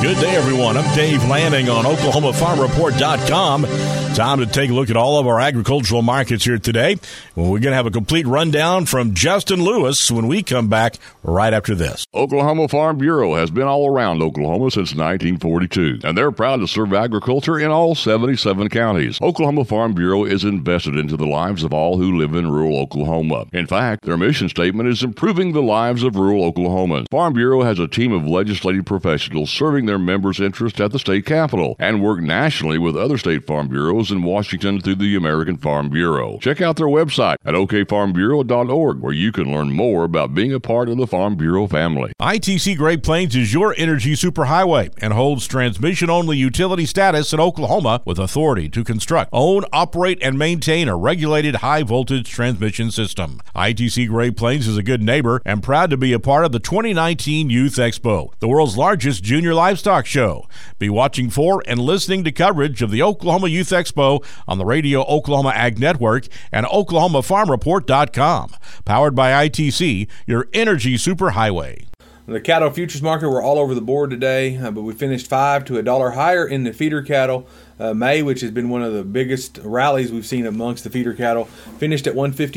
Good day, everyone. I'm Dave Lanning on OklahomaFarmReport.com. Time to take a look at all of our agricultural markets here today. Well, we're going to have a complete rundown from Justin Lewis when we come back right after this. Oklahoma Farm Bureau has been all around Oklahoma since 1942, and they're proud to serve agriculture in all 77 counties. Oklahoma Farm Bureau is invested into the lives of all who live in rural Oklahoma. In fact, their mission statement is improving the lives of rural Oklahomans. Farm Bureau has a team of legislative professionals serving their members' interests at the state capitol and work nationally with other state farm bureaus in Washington through the American Farm Bureau. Check out their website at okfarmbureau.org, where you can learn more about being a part of the Farm Bureau family. ITC Great Plains is your energy superhighway and holds transmission-only utility status in Oklahoma with authority to construct, own, operate, and maintain a regulated high-voltage transmission system. ITC Great Plains is a good neighbor and proud to be a part of the 2019 Youth Expo, the world's largest junior livestock show. Be watching for and listening to coverage of the Oklahoma Youth Expo on the Radio Oklahoma Ag Network and OklahomaFarmReport.com. Powered by ITC, your energy superhighway. The cattle futures market were all over the board today, but we finished $5 to $1 higher in the feeder cattle. May, which has been one of the biggest rallies we've seen amongst the feeder cattle, finished at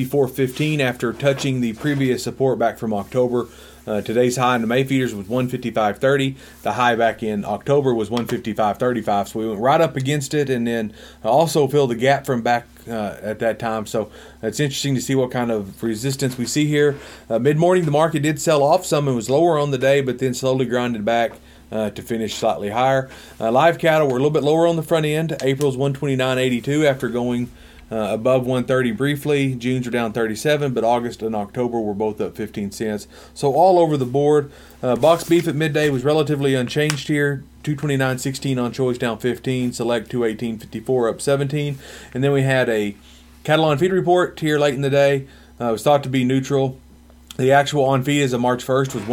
154.15 after touching the previous support back from October. Today's high in the May feeders was 155.30. The high back in October was 155.35. So we went right up against it and then also filled the gap from back at that time. So it's interesting to see what kind of resistance we see here. Mid-morning, the market did sell off some. It was lower on the day, but then slowly grinded back to finish slightly higher. Live cattle were a little bit lower on the front end. April's 129.82 after going above 130 briefly. June's are down 37, but August and October were both up 15 cents. So all over the board. Box beef at midday was relatively unchanged here. 229.16 on choice, down 15. Select 218.54, up 17. And then we had a cattle on feed report here late in the day. It was thought to be neutral. The actual on feed as of March 1st was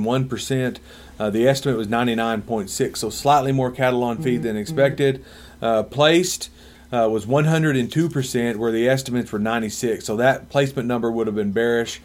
101%. The estimate was 99.6, so slightly more cattle on feed than expected. Placed was 102%, where the estimates were 96. So that placement number would have been bearish.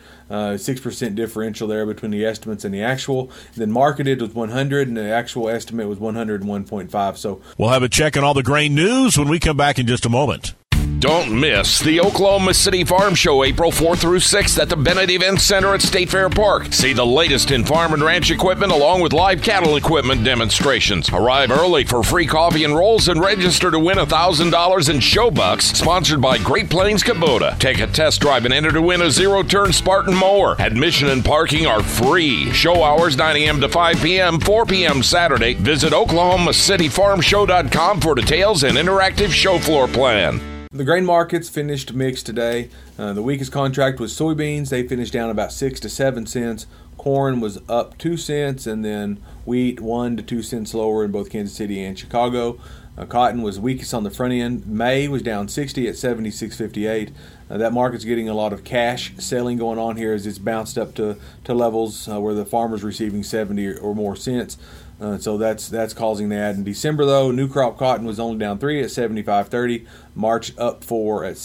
6% differential there between the estimates and the actual. Then marketed was 100, and the actual estimate was 101.5. So we'll have a check on all the grain news when we come back in just a moment. Don't miss the Oklahoma City Farm Show April 4th through 6th at the Bennett Event Center at State Fair Park. See the latest in farm and ranch equipment along with live cattle equipment demonstrations. Arrive early for free coffee and rolls and register to win $1,000 in show bucks, sponsored by Great Plains Kubota. Take a test drive and enter to win a zero-turn Spartan mower. Admission and parking are free. Show hours 9 a.m. to 5 p.m., 4 p.m. Saturday. Visit OklahomaCityFarmShow.com for details and interactive show floor plan. The grain markets finished mixed today. The weakest contract was soybeans. They finished down about 6 to 7 cents. Corn was up 2 cents, and then wheat 1 to 2 cents lower in both Kansas City and Chicago. Cotton was weakest on the front end. May was down 60 at 76.58. That market's getting a lot of cash selling going on here as it's bounced up to levels where the farmer's receiving 70 or more cents. So that's causing that. In December, though, new crop cotton was only down 3 at 75.30. March up 4 at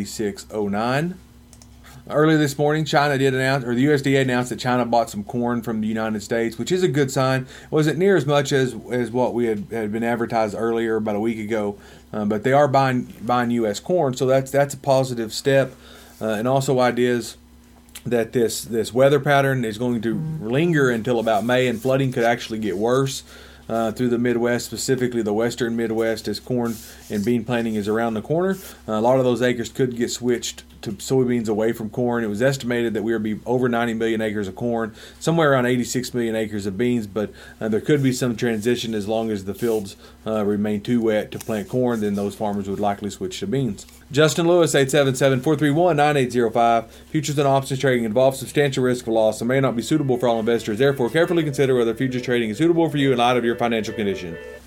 76.09. Earlier this morning, China did announce, or the USDA announced that China bought some corn from the United States, which is a good sign. It wasn't near as much as what we had been advertised earlier about a week ago, but they are buying U.S. corn, so that's a positive step. And also ideas that this weather pattern is going to linger until about May, and flooding could actually get worse through the Midwest, specifically the western Midwest, as corn and bean planting is around the corner. A lot of those acres could get switched to soybeans away from corn. It was estimated that we would be over 90 million acres of corn, somewhere around 86 million acres of beans, but there could be some transition as long as the fields remain too wet to plant corn. Then those farmers would likely switch to beans. Justin Lewis, 877-431-9805. Futures and options trading involves substantial risk of loss and may not be suitable for all investors. Therefore, carefully consider whether futures trading is suitable for you in light of your financial condition.